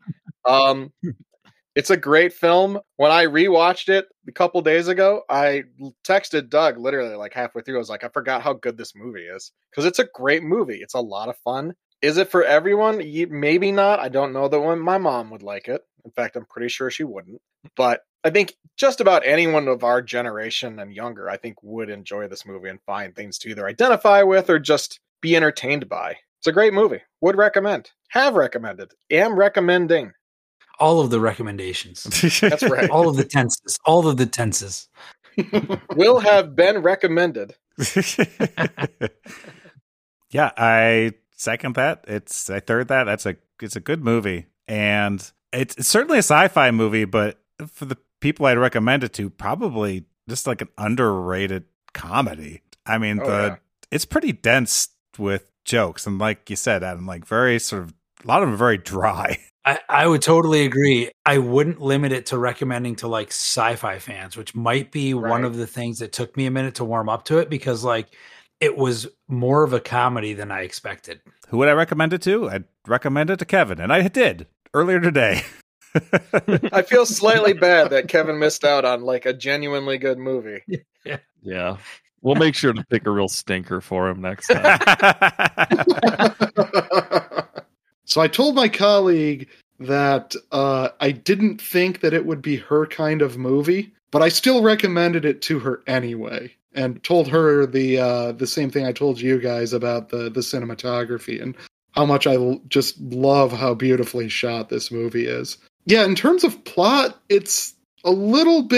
It's a great film. When I rewatched it a couple days ago, I texted Doug literally, like, halfway through. I was like, I forgot how good this movie is, because it's a great movie. It's a lot of fun. Is it for everyone? Maybe not. I don't know that my mom would like it. In fact, I'm pretty sure she wouldn't. But I think just about anyone of our generation and younger, I think, would enjoy this movie and find things to either identify with or just be entertained by. It's a great movie. Would recommend. Have recommended. Am recommending. All of the recommendations. That's right. All of the tenses. All of the tenses. Will have been recommended. Yeah, I second that. I third that. It's a good movie. And it's certainly a sci-fi movie, but for the people I'd recommend it to, probably just like an underrated comedy. I mean, it's pretty dense with jokes. And like you said, Adam, like, very sort of, a lot of them are very dry. I would totally agree. I wouldn't limit it to recommending to, like, sci-fi fans, which might be one of the things that took me a minute to warm up to it, because, like, it was more of a comedy than I expected. Who would I recommend it to? I'd recommend it to Kevin, and I did earlier today. I feel slightly bad that Kevin missed out on, like, a genuinely good movie. Yeah. We'll make sure to pick a real stinker for him next time. So I told my colleague that I didn't think that it would be her kind of movie, but I still recommended it to her anyway, and told her the same thing I told you guys about the cinematography and how much I just love how beautifully shot this movie is. Yeah, in terms of plot, it's a little bit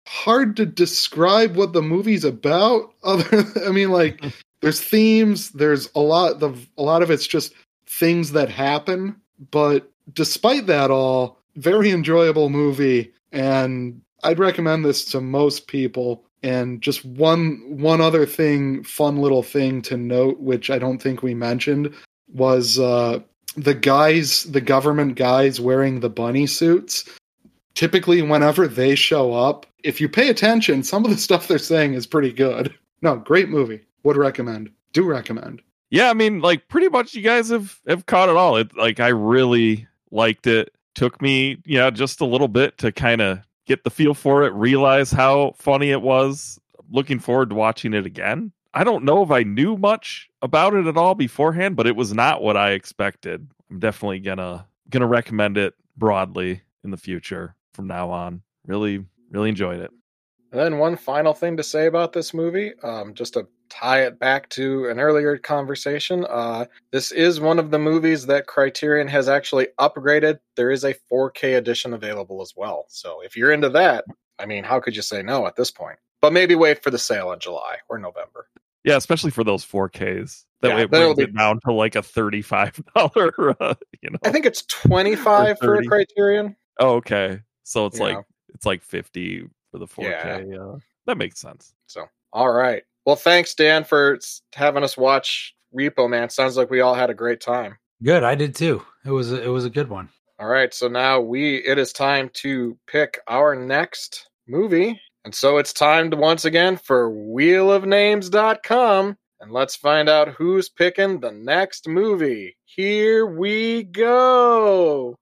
hard to describe what the movie's about. There's themes. There's a lot of it's just things that happen. But despite that all, very enjoyable movie, and I'd recommend this to most people. And just one other thing, fun little thing to note, which I don't think we mentioned, was the government guys wearing the bunny suits. Typically, whenever they show up, if you pay attention, some of the stuff they're saying is pretty good. No, great movie. Would recommend. Do recommend. Yeah, I mean, like, pretty much you guys have caught it all. I really liked it. Took me, just a little bit to kind of get the feel for it, realize how funny it was. Looking forward to watching it again. I don't know if I knew much about it at all beforehand, but it was not what I expected. I'm definitely gonna recommend it broadly in the future from now on. Really, really enjoyed it. And then one final thing to say about this movie, just to tie it back to an earlier conversation. This is one of the movies that Criterion has actually upgraded. There is a 4K edition available as well. So if you're into that, I mean, how could you say no at this point? But maybe wait for the sale in July or November. Yeah, especially for those 4Ks. That way it brings it down to like a $35. I think it's $25 for a Criterion. Oh, okay. So it's like $50 for the 4K. Yeah. That makes sense. So, all right. Well, thanks, Dan, for having us watch Repo Man. Sounds like we all had a great time. Good, I did too. It was a good one. All right, so now it is time to pick our next movie. And so it's time to once again for wheelofnames.com. And let's find out who's picking the next movie. Here we go.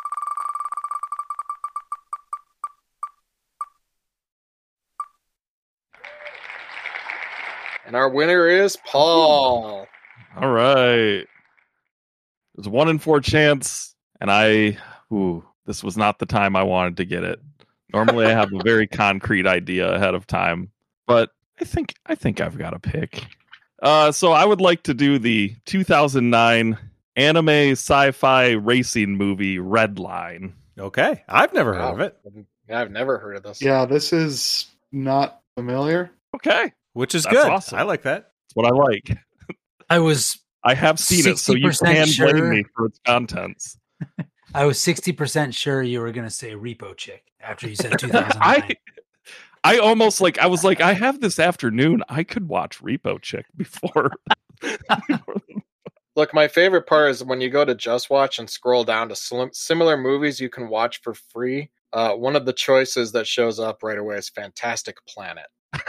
And our winner is Paul. All right. There's a 1 in 4 chance, and this was not the time I wanted to get it. Normally I have a very concrete idea ahead of time, but I think I've got a pick. So I would like to do the 2009 anime sci-fi racing movie Redline. Okay. I've never heard of it. Yeah, I've never heard of this. Yeah, this is not familiar. Okay. Which is That's good. awesome. I like that. That's what I like. I have seen it, so you can blame me for its contents. I was 60% sure you were going to say Repo Chick after you said 2009. I almost I was like, I have this afternoon. I could watch Repo Chick before. Look, my favorite part is when you go to Just Watch and scroll down to similar movies you can watch for free. One of the choices that shows up right away is Fantastic Planet.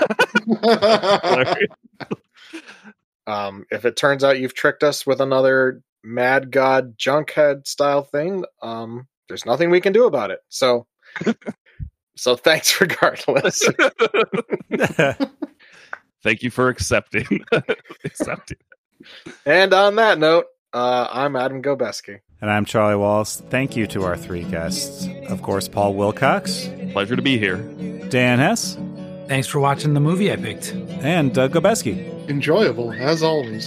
If it turns out you've tricked us with another Mad God Junkhead style thing, there's nothing we can do about it. So thanks regardless. Thank you for accepting. And on that note, I'm Adam Gobeski. And I'm Charlie Wallace. Thank you to our 3 guests. Of course, Paul Wilcox. Pleasure to be here. Dan Hess. Thanks for watching the movie I picked. And Doug Gobeski. Enjoyable, as always.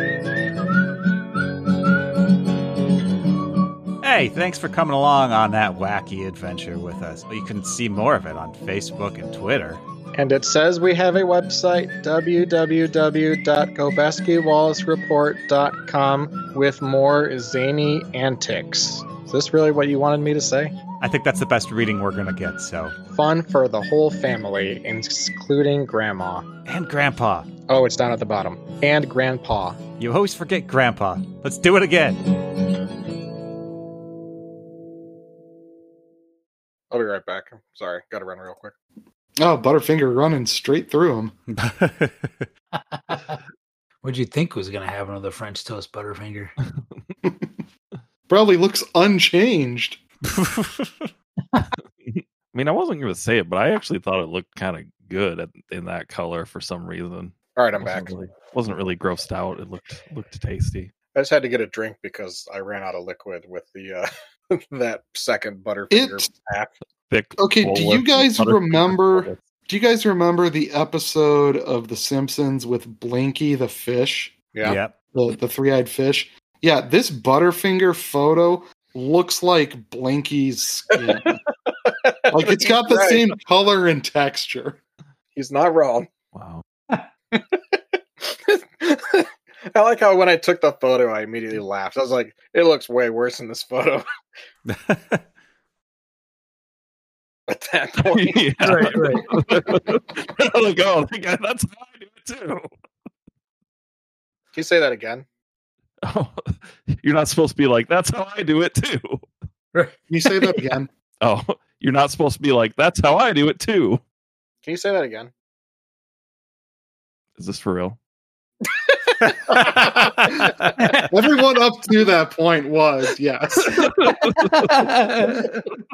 Hey, thanks for coming along on that wacky adventure with us. You can see more of it on Facebook and Twitter. And it says we have a website, www.gobeskiwallacereport.com, with more zany antics. Is this really what you wanted me to say? I think that's the best reading we're going to get, so. Fun for the whole family, including Grandma. And Grandpa. Oh, it's down at the bottom. And Grandpa. You always forget Grandpa. Let's do it again. I'll be right back. Sorry, gotta run real quick. Oh, Butterfinger running straight through him. What'd you think was going to happen with the French toast Butterfinger? Probably looks unchanged. I mean, I wasn't going to say it, but I actually thought it looked kind of good in that color for some reason. All right, I'm back. Wasn't really grossed out. It looked tasty. I just had to get a drink because I ran out of liquid with the that second Butterfinger pack. Okay, do you guys remember the episode of The Simpsons with Blinky the fish? Yeah. Yep. The three-eyed fish? Yeah, this Butterfinger photo looks like Blinky's skin. Like it's got the same color and texture. He's not wrong. Wow. I like how when I took the photo, I immediately laughed. I was like, it looks way worse in this photo. At that point. Yeah. Right. Like, oh, that's how I do it too. Can you say that again? Oh, you're not supposed to be like, that's how I do it too. Right. Can you say that again? Oh, you're not supposed to be like, that's how I do it too. Can you say that again? Is this for real? Everyone up to that point was, yes.